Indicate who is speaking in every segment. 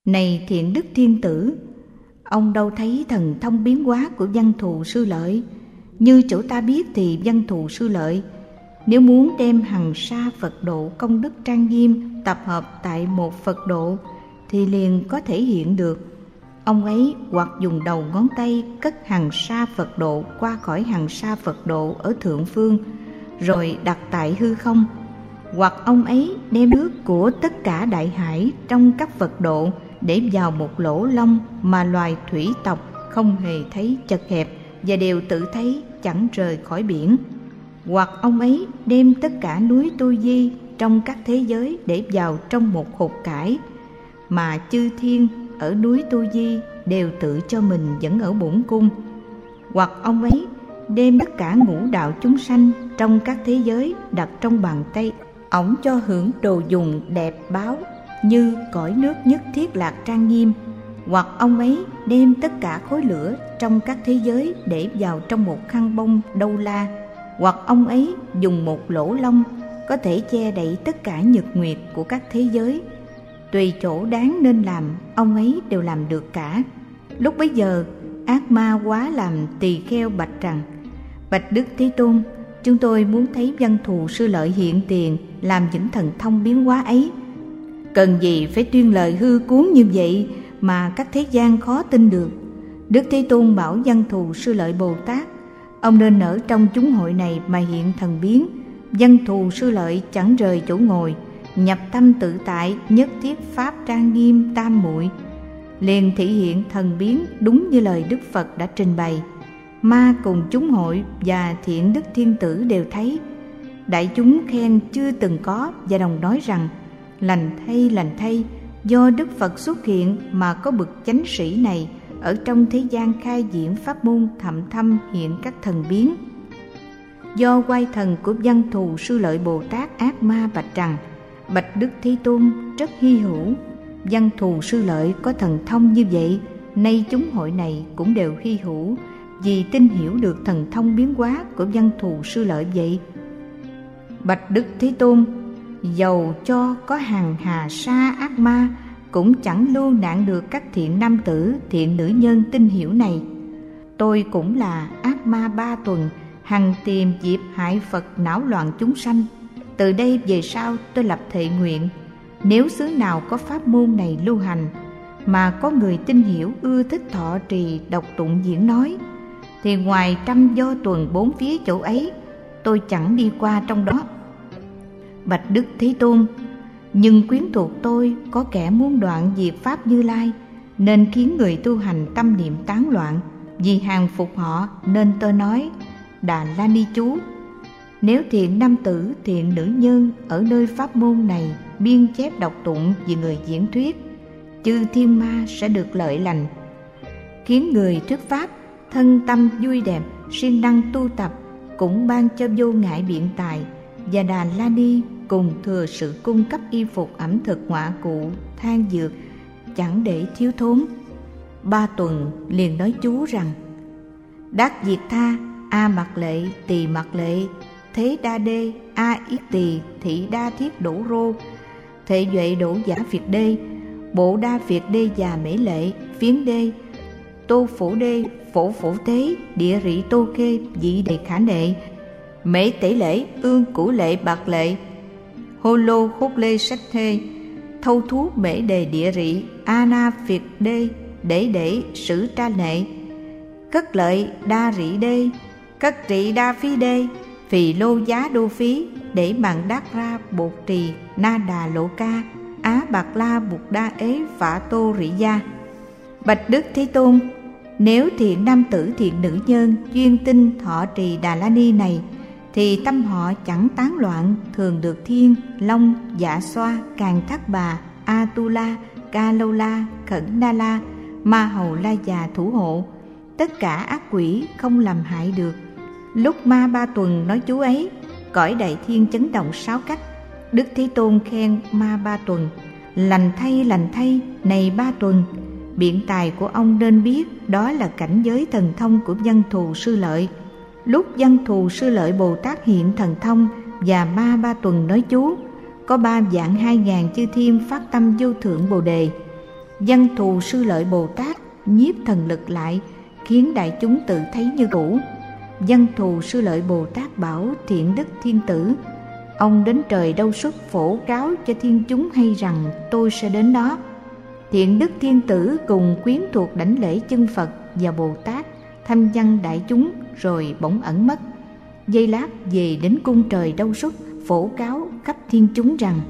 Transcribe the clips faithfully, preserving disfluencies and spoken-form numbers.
Speaker 1: Này thiện đức thiên tử, ông đâu thấy thần thông biến hóa của Văn Thù Sư Lợi. Như chỗ ta biết thì Văn Thù Sư Lợi nếu muốn đem hằng sa Phật độ công đức trang nghiêm tập hợp tại một Phật độ thì liền có thể hiện được. Ông ấy hoặc dùng đầu ngón tay cất hằng sa Phật độ qua khỏi hằng sa Phật độ ở thượng phương rồi đặt tại hư không, hoặc ông ấy đem nước của tất cả đại hải trong các Phật độ để vào một lỗ lông mà loài thủy tộc không hề thấy chật hẹp và đều tự thấy chẳng rời khỏi biển. Hoặc ông ấy đem tất cả núi Tu Di trong các thế giới để vào trong một hột cải, mà chư thiên ở núi Tu Di đều tự cho mình vẫn ở bổn cung. Hoặc ông ấy đem tất cả ngũ đạo chúng sanh trong các thế giới đặt trong bàn tay ổng cho hưởng đồ dùng đẹp báo như cõi nước nhất thiết lạc trang nghiêm. Hoặc ông ấy đem tất cả khối lửa trong các thế giới để vào trong một khăn bông Đâu La. Hoặc ông ấy dùng một lỗ lông có thể che đậy tất cả nhật nguyệt của các thế giới. Tùy chỗ đáng nên làm, ông ấy đều làm được cả. Lúc bấy giờ, ác ma quá làm tỳ kheo bạch rằng: Bạch Đức Thế Tôn, chúng tôi muốn thấy Văn Thù Sư Lợi hiện tiền làm những thần thông biến hóa ấy. Cần gì phải tuyên lời hư cuốn như vậy mà các thế gian khó tin được. Đức Thế Tôn bảo Văn Thù Sư Lợi Bồ Tát: ông nên ở trong chúng hội này mà hiện thần biến. Văn Thù Sư Lợi chẳng rời chỗ ngồi, nhập tâm tự tại, nhất thiết pháp trang nghiêm tam muội, liền thị hiện thần biến đúng như lời Đức Phật đã trình bày. Ma cùng chúng hội và thiện đức thiên tử đều thấy. Đại chúng khen chưa từng có và đồng nói rằng: lành thay, lành thay, do Đức Phật xuất hiện mà có bậc chánh sĩ này ở trong thế gian khai diễn pháp môn thậm thâm hiện các thần biến. Do oai thần của Văn Thù Sư Lợi Bồ Tát, ác ma bạch rằng: Bạch Đức Thế Tôn, rất hy hữu. Văn Thù Sư Lợi có thần thông như vậy, nay chúng hội này cũng đều hy hữu, vì tin hiểu được thần thông biến hóa của Văn Thù Sư Lợi vậy. Bạch Đức Thế Tôn, dầu cho có hàng hà sa ác ma cũng chẳng lưu nạn được các thiện nam tử, thiện nữ nhân tin hiểu này. Tôi cũng là ác ma ba tuần, hằng tìm dịp hại Phật não loạn chúng sanh. Từ đây về sau tôi lập thệ nguyện, nếu xứ nào có pháp môn này lưu hành, mà có người tin hiểu ưa thích thọ trì đọc tụng diễn nói, thì ngoài trăm do tuần bốn phía chỗ ấy, tôi chẳng đi qua trong đó. Bạch Đức Thế Tôn, nhưng quyến thuộc tôi có kẻ muốn đoạn diệt pháp Như Lai, nên khiến người tu hành tâm niệm tán loạn. Vì hàng phục họ nên tôi nói Đà La Ni chú. Nếu thiện nam tử, thiện nữ nhân ở nơi pháp môn này biên chép đọc tụng vì người diễn thuyết, chư thiên ma sẽ được lợi lành, khiến người thuyết pháp thân tâm vui đẹp, siêng năng tu tập, cũng ban cho vô ngại biện tài. Và Đà La Ni cùng thừa sự cung cấp y phục, ẩm thực, ngoại cụ, than dược, chẳng để thiếu thốn. Ba tuần liền nói chú rằng: Đắc diệt tha, a mặc lệ, tỳ mặc lệ, thế đa đê, a yết tỳ, thị đa thiết đổ rô, thệ duệ đổ giả việt đê, bộ đa việt đê già mễ lệ, phiến đê, tô phổ đê, phổ phổ tế, địa rị tô khê, dị đề khả nệ, mễ tể lễ, ương củ lệ bạc lệ, hô lô hốt lê sách thê, thâu thú mễ đề địa rị, a na việt đê, để để sử tra nệ, cất lợi đa rị đê, cất trị đa phí đê, phì lô giá đô phí, để mạng đắc ra bột trì, na đà lộ ca, á bạc la bục đa ế phả tô rị gia. Bạch Đức Thế Tôn, nếu thiện nam tử, thiện nữ nhân duyên tinh thọ trì Đà La Ni này, thì tâm họ chẳng tán loạn, thường được thiên, long, dạ xoa, càn thác bà, a tu la, ca lâu la, khẩn na la, ma hầu la già thủ hộ. Tất cả ác quỷ không làm hại được. Lúc ma ba tuần nói chú ấy, cõi đại thiên chấn động sáu cách. Đức Thế Tôn khen ma ba tuần: lành thay, lành thay, này ba tuần, biện tài của ông nên biết, đó là cảnh giới thần thông của Văn Thù Sư Lợi. Lúc Văn Thù Sư Lợi Bồ Tát hiện thần thông và ma ba tuần nói chú, có ba vạn hai ngàn chư thiên phát tâm vô thượng bồ đề. Văn Thù Sư Lợi Bồ Tát nhiếp thần lực lại, khiến đại chúng tự thấy như cũ. Văn Thù Sư Lợi Bồ Tát bảo Thiện Đức Thiên Tử: ông đến trời Đâu Xuất phổ cáo cho thiên chúng hay rằng tôi sẽ đến đó. Thiện Đức Thiên Tử cùng quyến thuộc đảnh lễ chân Phật và Bồ Tát, thăm văn đại chúng rồi bỗng ẩn mất. Giây lát về đến cung trời Đâu Xuất, phổ cáo khắp thiên chúng rằng: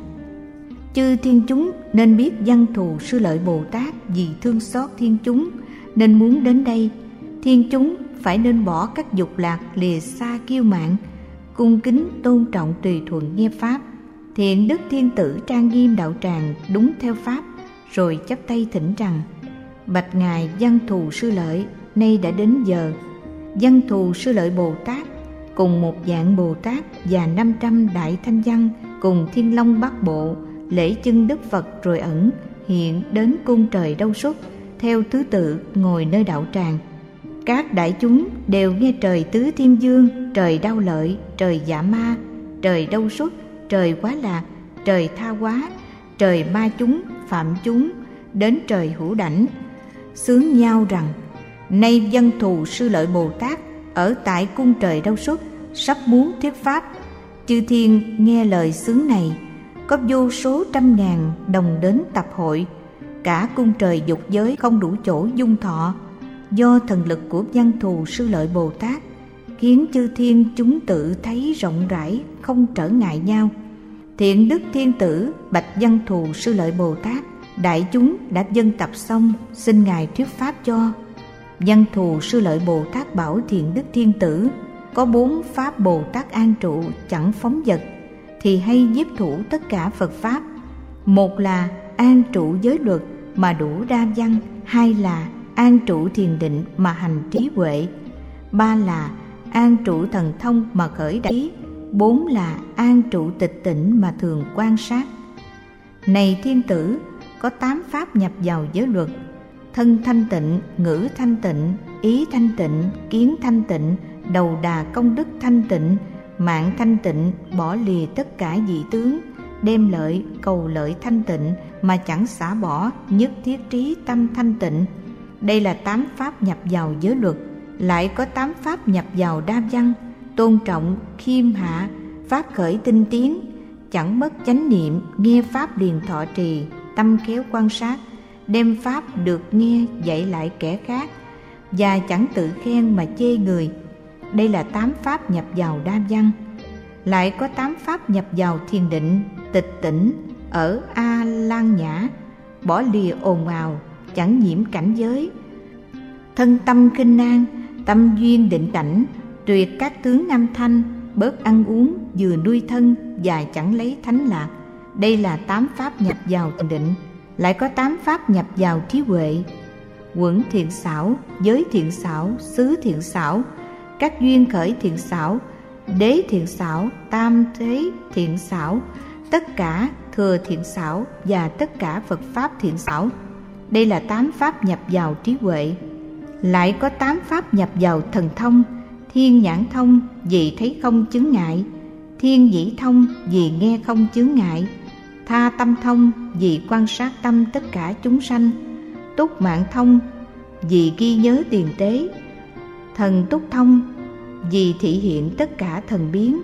Speaker 1: chư thiên chúng nên biết Văn Thù Sư Lợi Bồ Tát vì thương xót thiên chúng nên muốn đến đây. Thiên chúng phải nên bỏ các dục lạc, lìa xa kiêu mạn, cung kính tôn trọng tùy thuận nghe pháp. Thiện Đức Thiên Tử trang nghiêm đạo tràng đúng theo pháp, rồi chắp tay thỉnh rằng: bạch ngài Văn Thù Sư Lợi, nay đã đến giờ. Văn Thù Sư Lợi Bồ Tát cùng một vạn Bồ Tát và năm trăm đại thanh văn cùng Thiên Long Bát Bộ lễ chân Đức Phật rồi ẩn hiện đến cung trời Đâu Xuất, theo thứ tự ngồi nơi đạo tràng. Các đại chúng đều nghe trời Tứ Thiên Dương, trời Đao Lợi, trời Dạ Ma, trời Đâu Xuất, trời Quá Lạc, trời Tha Hóa, trời Ma chúng, Phạm chúng, đến trời Hữu Đảnh, xướng nhau rằng: nay Văn Thù Sư Lợi Bồ Tát ở tại cung trời Đâu Xuất sắp muốn thuyết pháp. Chư thiên nghe lời xướng này, có vô số trăm ngàn đồng đến tập hội. Cả cung trời dục giới không đủ chỗ dung thọ. Do thần lực của Văn Thù Sư Lợi Bồ Tát khiến chư thiên chúng tự thấy rộng rãi, không trở ngại nhau. Thiện Đức Thiên Tử bạch Văn Thù Sư Lợi Bồ Tát: đại chúng đã dân tập xong, xin ngài thuyết pháp cho. Văn Thù Sư Lợi Bồ Tát bảo Thiện Đức Thiên Tử: có bốn pháp Bồ Tát an trụ chẳng phóng dật, thì hay nhiếp thủ tất cả Phật pháp. Một là an trụ giới luật mà đủ đa văn, hai là an trụ thiền định mà hành trí huệ, ba là an trụ thần thông mà khởi đại, bốn là an trụ tịch tỉnh mà thường quan sát. Này thiên tử, có tám pháp nhập vào giới luật: thân thanh tịnh, ngữ thanh tịnh, ý thanh tịnh, kiến thanh tịnh, đầu đà công đức thanh tịnh, mạng thanh tịnh, bỏ lìa tất cả dị tướng, đem lợi cầu lợi thanh tịnh mà chẳng xả bỏ, nhất thiết trí tâm thanh tịnh. Đây là tám pháp nhập vào giới luật. Lại có tám pháp nhập vào đa văn: tôn trọng, khiêm hạ, pháp khởi tinh tiến, chẳng mất chánh niệm, nghe pháp liền thọ trì, tâm khéo quan sát, đem pháp được nghe dạy lại kẻ khác, và chẳng tự khen mà chê người. Đây là tám pháp nhập vào đa văn. Lại có tám pháp nhập vào thiền định, tịch tỉnh, ở A Lan Nhã, bỏ lìa ồn ào, chẳng nhiễm cảnh giới, thân tâm khinh an, tâm duyên định cảnh, tuyệt các tướng âm thanh, bớt ăn uống, vừa nuôi thân và chẳng lấy thánh lạc. Đây là tám pháp nhập vào thiền định. Lại có tám pháp nhập vào trí huệ: quẩn thiện xảo, giới thiện xảo, xứ thiện xảo, các duyên khởi thiện xảo, đế thiện xảo, tam thế thiện xảo, tất cả thừa thiện xảo và tất cả Phật pháp thiện xảo. Đây là tám pháp nhập vào trí huệ. Lại có tám pháp nhập vào thần thông: thiên nhãn thông, vì thấy không chướng ngại; thiên nhĩ thông, vì nghe không chướng ngại; tha tâm thông, vì quan sát tâm tất cả chúng sanh; túc mạng thông, vì ghi nhớ tiền tế; thần túc thông, vì thị hiện tất cả thần biến;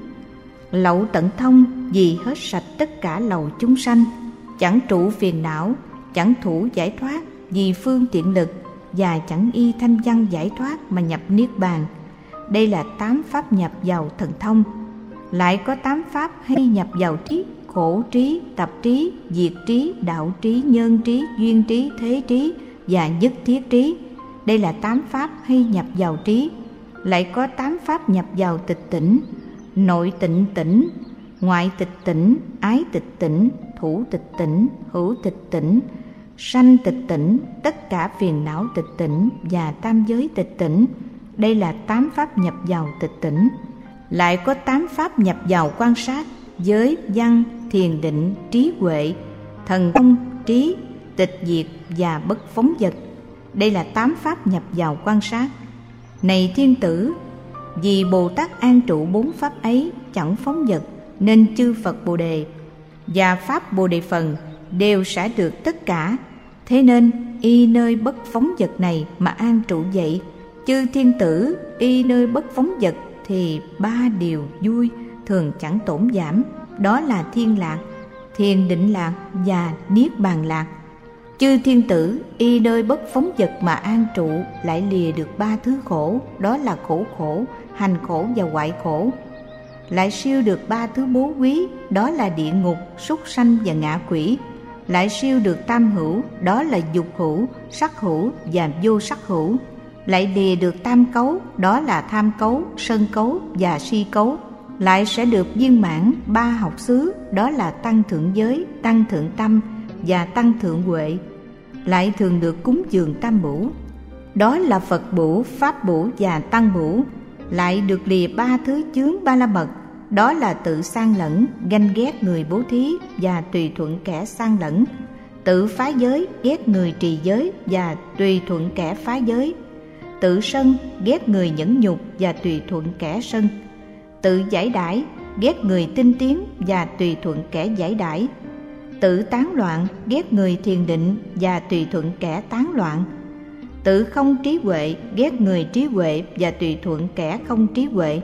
Speaker 1: lậu tận thông, vì hết sạch tất cả lậu chúng sanh; chẳng trụ phiền não, chẳng thủ giải thoát, vì phương tiện lực, và chẳng y thanh văn giải thoát mà nhập niết bàn. Đây là tám pháp nhập vào thần thông. Lại có tám pháp hay nhập vào trí: khổ trí, tập trí, diệt trí, đạo trí, nhân trí, duyên trí, thế trí và nhất thiết trí. Đây là tám pháp hay nhập vào trí. Lại có tám pháp nhập vào tịch tỉnh: nội tịnh tỉnh, ngoại tịch tỉnh, ái tịch tỉnh, thủ tịch tỉnh, hữu tịch tỉnh, sanh tịch tỉnh, tất cả phiền não tịch tỉnh và tam giới tịch tỉnh. Đây là tám pháp nhập vào tịch tỉnh. Lại có tám pháp nhập vào quan sát: giới, văn, thiền định, trí huệ, thần thông, trí, tịch diệt và bất phóng dật. Đây là tám pháp nhập vào quan sát. Này thiên tử, vì Bồ Tát an trụ bốn pháp ấy chẳng phóng dật, nên chư Phật Bồ Đề và pháp Bồ Đề Phần đều sẽ được tất cả. Thế nên y nơi bất phóng dật này mà an trụ vậy. Chư thiên tử y nơi bất phóng dật thì ba điều vui thường chẳng tổn giảm, đó là thiên lạc, thiền định lạc và niết bàn lạc. Chư thiên tử y nơi bất phóng dật mà an trụ lại lìa được ba thứ khổ, đó là khổ khổ, hành khổ và hoại khổ. Lại siêu được ba thứ bố quý, đó là địa ngục, súc sanh và ngạ quỷ. Lại siêu được tam hữu, đó là dục hữu, sắc hữu và vô sắc hữu. Lại lìa được tam cấu, đó là tham cấu, sân cấu và si cấu. Lại sẽ được viên mãn ba học xứ, đó là tăng thượng giới, tăng thượng tâm và tăng thượng huệ. Lại thường được cúng dường tam bửu, đó là Phật bửu, Pháp bửu và Tăng bửu. Lại được lìa ba thứ chướng ba la mật, đó là tự sang lẫn, ganh ghét người bố thí và tùy thuận kẻ sang lẫn, tự phá giới, ghét người trì giới và tùy thuận kẻ phá giới, tự sân, ghét người nhẫn nhục và tùy thuận kẻ sân, tự giải đãi, ghét người tinh tiến và tùy thuận kẻ giải đãi, tự tán loạn, ghét người thiền định và tùy thuận kẻ tán loạn, tự không trí huệ, ghét người trí huệ và tùy thuận kẻ không trí huệ.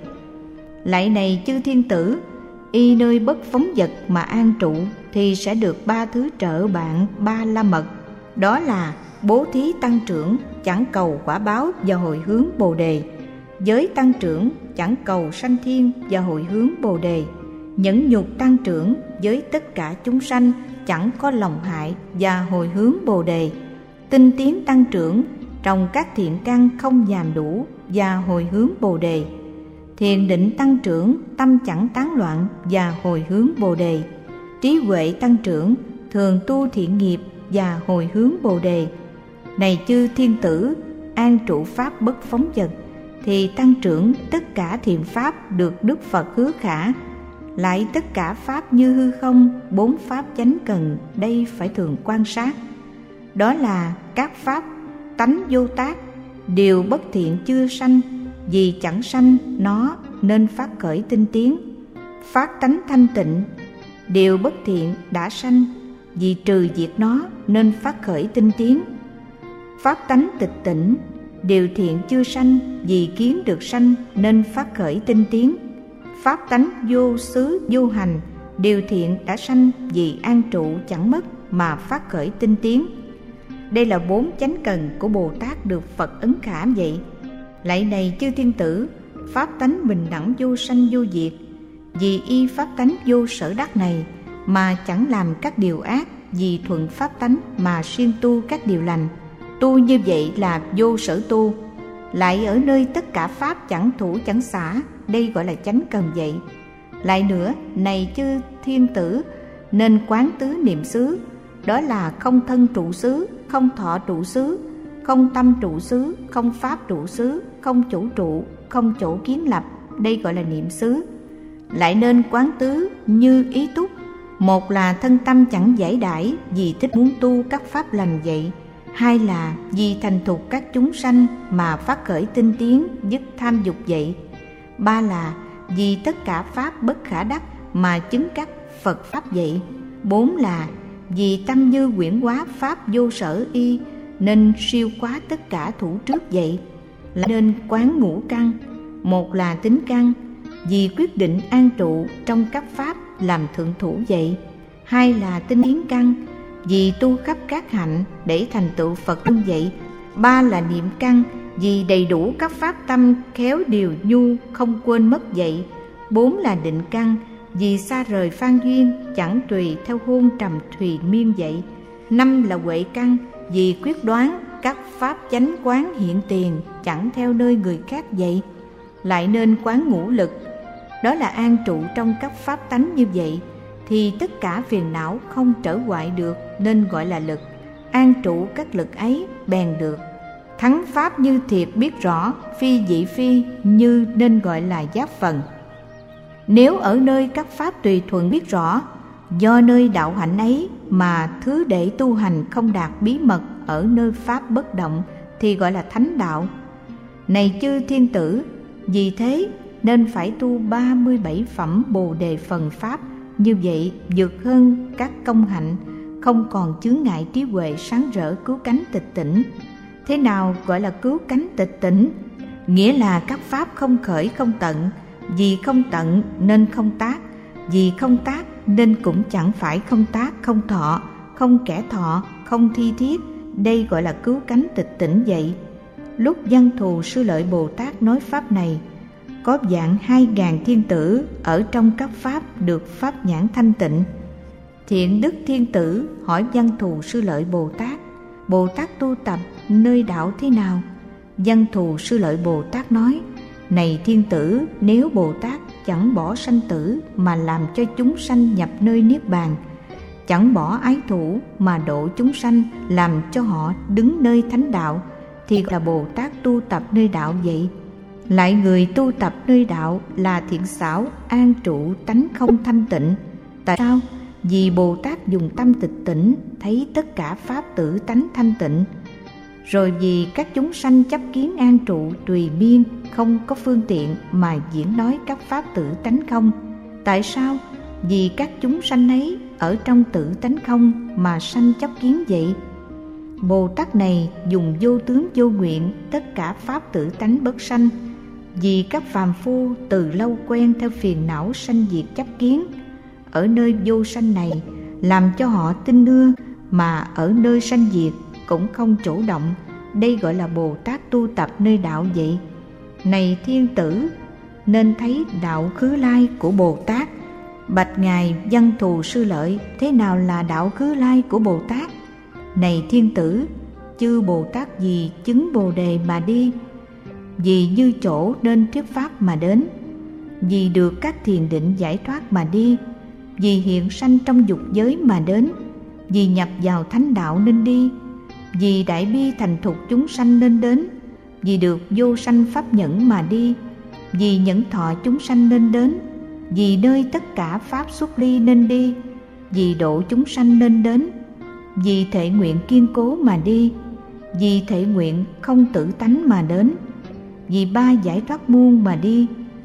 Speaker 1: Lại này chư thiên tử, y nơi bất phóng dật mà an trụ thì sẽ được ba thứ trợ bạn ba la mật, đó là bố thí tăng trưởng, chẳng cầu quả báo và hồi hướng bồ đề; giới tăng trưởng, chẳng cầu sanh thiên và hồi hướng bồ đề; nhẫn nhục tăng trưởng, với tất cả chúng sanh, chẳng có lòng hại và hồi hướng bồ đề; tinh tiến tăng trưởng, trồng các thiện căn không dàm đủ và hồi hướng bồ đề; thiền định tăng trưởng, tâm chẳng tán loạn và hồi hướng bồ đề; trí huệ tăng trưởng, thường tu thiện nghiệp và hồi hướng bồ đề. Này chư thiên tử, an trụ pháp bất phóng dật thì tăng trưởng tất cả thiện pháp được Đức Phật hứa khả. Lại tất cả pháp như hư không, bốn pháp chánh cần đây phải thường quan sát, đó là các pháp tánh vô tác, điều bất thiện chưa sanh, vì chẳng sanh nó nên phát khởi tinh tiến; phát tánh thanh tịnh, điều bất thiện đã sanh, vì trừ diệt nó nên phát khởi tinh tiến; phát tánh tịch tỉnh, điều thiện chưa sanh, vì kiến được sanh nên phát khởi tinh tiến; pháp tánh vô xứ vô hành, điều thiện đã sanh, vì an trụ chẳng mất mà phát khởi tinh tiến. Đây là bốn chánh cần của Bồ Tát được Phật ấn khả vậy. Lạy này chư thiên tử, pháp tánh bình đẳng vô sanh vô diệt, vì y pháp tánh vô sở đắc này mà chẳng làm các điều ác, vì thuận pháp tánh mà siêng tu các điều lành. Tu như vậy là vô sở tu. Lại ở nơi tất cả pháp chẳng thủ chẳng xả, đây gọi là chánh cần vậy. Lại nữa, này chư thiên tử, nên quán tứ niệm xứ, đó là không thân trụ xứ, không thọ trụ xứ, không tâm trụ xứ, không pháp trụ xứ, không chủ trụ, không chỗ kiến lập, đây gọi là niệm xứ. Lại nên quán tứ như ý túc, một là thân tâm chẳng giải đãi, vì thích muốn tu các pháp lành vậy; hai là vì thành thục các chúng sanh mà phát khởi tinh tiến, dứt tham dục vậy; ba là vì tất cả pháp bất khả đắc mà chứng các Phật pháp vậy; bốn là vì tâm như quyển hóa pháp vô sở y nên siêu quá tất cả thủ trước vậy. Lại nên quán ngũ căn, một là tính căn, vì quyết định an trụ trong các pháp làm thượng thủ vậy; hai là tinh tiến căn, vì tu khắp các hạnh để thành tựu Phật luôn vậy; ba là niệm căn, vì đầy đủ các pháp tâm khéo điều nhu không quên mất vậy; bốn là định căn, vì xa rời phan duyên chẳng tùy theo hôn trầm thùy miên vậy; năm là huệ căn, vì quyết đoán các pháp chánh quán hiện tiền chẳng theo nơi người khác vậy. Lại nên quán ngũ lực, đó là an trụ trong các pháp tánh như vậy thì tất cả phiền não không trở hoại được nên gọi là lực. An trụ các lực ấy bèn được thắng pháp như thiệt biết rõ, phi dị phi như nên gọi là giác phần. Nếu ở nơi các pháp tùy thuận biết rõ, do nơi đạo hạnh ấy mà thứ để tu hành không đạt bí mật ở nơi pháp bất động thì gọi là thánh đạo. Này chư thiên tử, vì thế nên phải tu ba mươi bảy phẩm Bồ đề phần pháp, như vậy vượt hơn các công hạnh, không còn chướng ngại trí huệ sáng rỡ cứu cánh tịch tỉnh. Thế nào gọi là cứu cánh tịch tỉnh? Nghĩa là các pháp không khởi không tận, vì không tận nên không tác, vì không tác nên cũng chẳng phải không tác, không thọ, không kẻ thọ, không thi thiết. Đây gọi là cứu cánh tịch tỉnh vậy. Lúc Văn Thù Sư Lợi Bồ Tát nói pháp này, có dạng hai ngàn thiên tử ở trong các pháp được pháp nhãn thanh tịnh. Thiện đức thiên tử hỏi Văn Thù Sư Lợi Bồ Tát: Bồ Tát tu tập nơi đạo thế nào? Văn Thù Sư Lợi Bồ Tát nói: Này thiên tử, nếu Bồ Tát chẳng bỏ sanh tử mà làm cho chúng sanh nhập nơi niết bàn, chẳng bỏ ái thủ mà độ chúng sanh làm cho họ đứng nơi thánh đạo, thì là Bồ Tát tu tập nơi đạo vậy. Lại người tu tập nơi đạo là thiện xảo an trụ tánh không thanh tịnh. Tại sao? Vì Bồ Tát dùng tâm tịch tỉnh thấy tất cả pháp tử tánh thanh tịnh. Rồi vì các chúng sanh chấp kiến an trụ tùy miên, không có phương tiện mà diễn nói các pháp tử tánh không. Tại sao? Vì các chúng sanh ấy ở trong tử tánh không mà sanh chấp kiến vậy. Bồ Tát này dùng vô tướng vô nguyện tất cả pháp tử tánh bất sanh. Vì các phàm phu từ lâu quen theo phiền não sanh diệt chấp kiến, ở nơi vô sanh này làm cho họ tin nưa, mà ở nơi sanh diệt cũng không chủ động. Đây gọi là Bồ Tát tu tập nơi đạo vậy. Này thiên tử, nên thấy đạo khứ lai của Bồ Tát. Bạch Ngài Văn Thù Sư Lợi, thế nào là đạo khứ lai của Bồ Tát? Này thiên tử, chư Bồ Tát vì chứng Bồ Đề mà đi, vì như chỗ nên thuyết pháp mà đến, vì được các thiền định giải thoát mà đi, vì hiện sanh trong dục giới mà đến, vì nhập vào thánh đạo nên đi, vì đại bi thành thục chúng sanh nên đến, vì được vô sanh pháp nhẫn mà đi, vì nhẫn thọ chúng sanh nên đến, vì nơi tất cả pháp xuất ly nên đi, vì độ chúng sanh nên đến, vì thể nguyện kiên cố mà đi, vì thể nguyện không tử tánh mà đến, vì ba giải thoát muôn mà đi,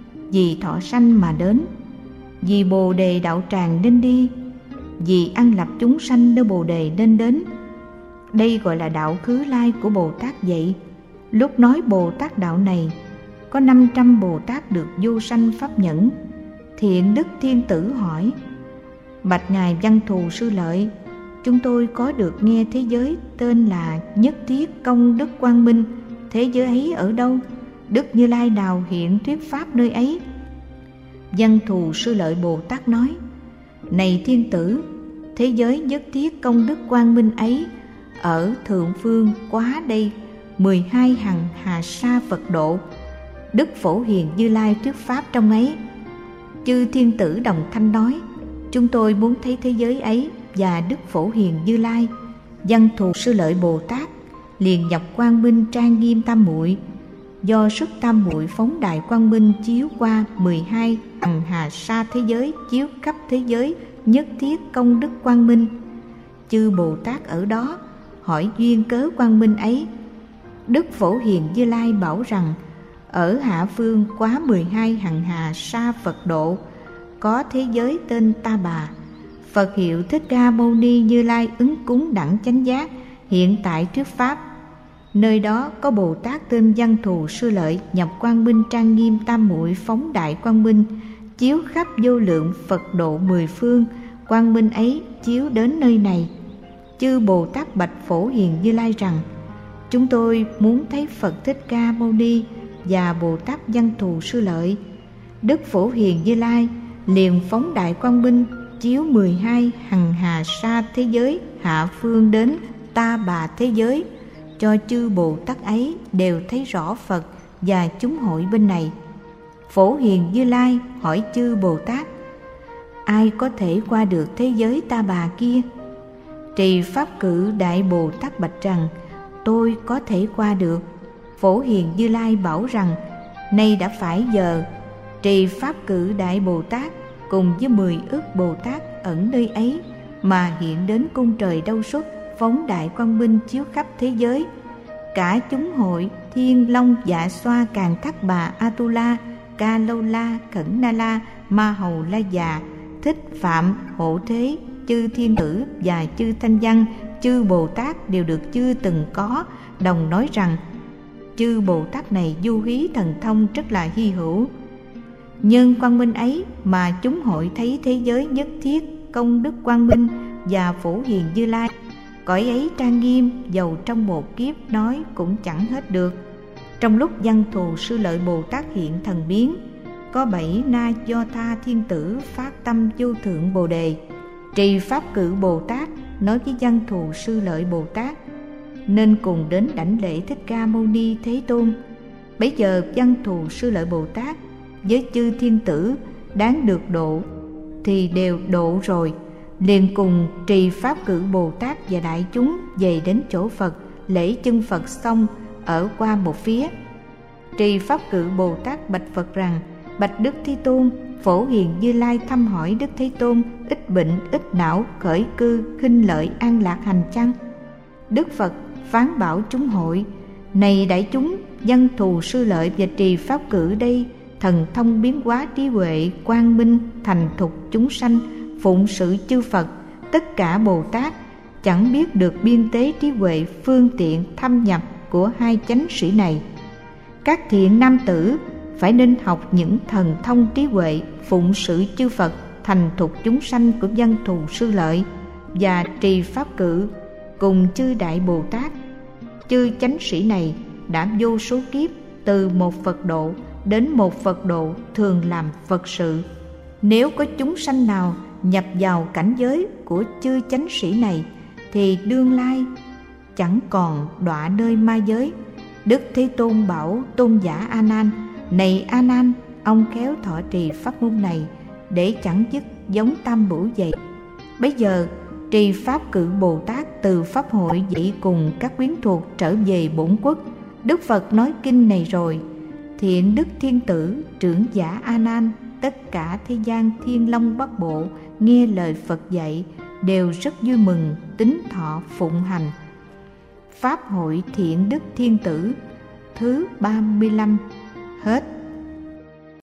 Speaker 1: vì thọ sanh mà đến, vì Bồ Đề đạo tràng nên đi, vì an lập chúng sanh nơi Bồ Đề nên đến. Đây gọi là đạo khứ lai của Bồ Tát vậy. Lúc nói Bồ Tát đạo này, có năm trăm Bồ Tát được vô sanh pháp nhẫn. Thiện đức thiên tử hỏi: Bạch Ngài Văn Thù Sư Lợi, chúng tôi có được nghe thế giới tên là Nhất Thiết Công Đức Quang Minh. Thế giới ấy ở đâu? Đức Như Lai nào hiện thuyết pháp nơi ấy? Văn Thù Sư Lợi Bồ Tát nói: Này thiên tử, thế giới Nhất Thiết Công Đức Quang Minh ấy ở thượng phương quá đây mười hai hằng hà sa Phật độ. Đức Phổ Hiền Như Lai thuyết pháp trong ấy. Chư thiên tử đồng thanh nói: Chúng tôi muốn thấy thế giới ấy và Đức Phổ Hiền Như Lai. Văn Thù Sư Lợi Bồ Tát liền nhập quang minh trang nghiêm tam muội, do sức tam muội phóng đại quang minh chiếu qua mười hai hằng hà sa thế giới, chiếu khắp thế giới Nhất Thiết Công Đức Quang Minh. Chư Bồ Tát ở đó hỏi duyên cớ quang minh ấy. Đức Phổ Hiền Như Lai bảo rằng: Ở hạ phương quá mười hai hằng hà sa Phật độ có thế giới tên Ta Bà. Phật hiệu Thích Ca Mâu Ni Như Lai ứng cúng đẳng chánh giác, hiện tại thuyết pháp. Nơi đó có Bồ Tát tên Văn Thù Sư Lợi nhập quang minh trang nghiêm tam muội phóng đại quang minh, chiếu khắp vô lượng Phật độ mười phương. Quang minh ấy chiếu đến nơi này. Chư Bồ Tát bạch Phổ Hiền Như Lai rằng: Chúng tôi muốn thấy Phật Thích Ca Mâu Ni và Bồ Tát Văn Thù Sư Lợi. Đức Phổ Hiền Như Lai liền phóng đại quang minh chiếu mười hai hằng hà sa thế giới hạ phương đến Ta Bà thế giới, cho chư Bồ Tát ấy đều thấy rõ Phật và chúng hội bên này. Phổ Hiền Như Lai hỏi chư Bồ Tát: Ai có thể qua được thế giới Ta Bà kia? Trì Pháp Cự Đại Bồ Tát bạch rằng: Tôi có thể qua được. Phổ Hiền Như Lai bảo rằng: Nay đã phải giờ. Trì Pháp Cự Đại Bồ Tát cùng với mười ức Bồ Tát ẩn nơi ấy mà hiện đến cung trời Đâu Xuất, phóng đại quang minh chiếu khắp thế giới. Cả chúng hội Thiên Long Dạ Xoa Càn Thắc Bà Atula, Ca Lâu La, Khẩn Na La, Ma Hầu La Già, Thích Phạm, Hộ Thế, chư thiên tử và chư thanh văn, chư Bồ Tát đều được chưa từng có, đồng nói rằng chư Bồ Tát này du hí thần thông rất là hy hữu. Nhân quang minh ấy mà chúng hội thấy thế giới nhất thiết công đức quang minh và phổ hiền Như Lai. Cõi ấy trang nghiêm, dầu trong một kiếp nói cũng chẳng hết được. Trong lúc Văn Thù Sư Lợi Bồ Tát hiện thần biến, có bảy Na Do Tha thiên tử phát tâm vô thượng Bồ Đề. Trì Pháp Cự Bồ Tát nói với Văn Thù Sư Lợi Bồ Tát nên cùng đến đảnh lễ Thích Ca Mâu Ni Thế Tôn. Bấy giờ Văn Thù Sư Lợi Bồ Tát với chư thiên tử đáng được độ thì đều độ rồi, liền cùng Trì Pháp Cự Bồ Tát và đại chúng về đến chỗ Phật, lễ chân Phật xong ở qua một phía. Trì Pháp Cự Bồ Tát bạch Phật rằng: bạch Đức Thế Tôn, phổ hiền Như Lai thăm hỏi Đức Thế Tôn ít bệnh ít não khởi cư khinh lợi an lạc hành chăng? Đức Phật phán bảo chúng hội: này đại chúng, Văn Thù Sư Lợi và Trì Pháp Cự đây thần thông biến hóa trí huệ quang minh thành thục chúng sanh, phụng sự chư Phật tất cả Bồ Tát, chẳng biết được biên tế trí huệ phương tiện thâm nhập của hai chánh sĩ này. Các thiện nam tử phải nên học những thần thông trí huệ phụng sự chư Phật thành thục chúng sanh của Văn Thù Sư Lợi và Trì Pháp Cự cùng chư đại Bồ Tát. Chư chánh sĩ này đã vô số kiếp từ một Phật độ đến một Phật độ thường làm Phật sự. Nếu có chúng sanh nào nhập vào cảnh giới của chư chánh sĩ này thì đương lai chẳng còn đọa nơi ma giới. Đức Thế Tôn bảo tôn giả A Nan: này A Nan, ông khéo thọ trì pháp môn này để chẳng dứt giống tam bửu vậy. Bấy giờ Trì Pháp Cự Bồ Tát từ pháp hội dậy cùng các quyến thuộc trở về bổn quốc. Đức Phật nói kinh này rồi, thiện đức thiên tử trưởng giả A Nan, tất cả thế gian thiên long bắc bộ nghe lời Phật dạy đều rất vui mừng, tín thọ phụng hành. Pháp hội thiện đức thiên tử thứ ba mươi lăm hết.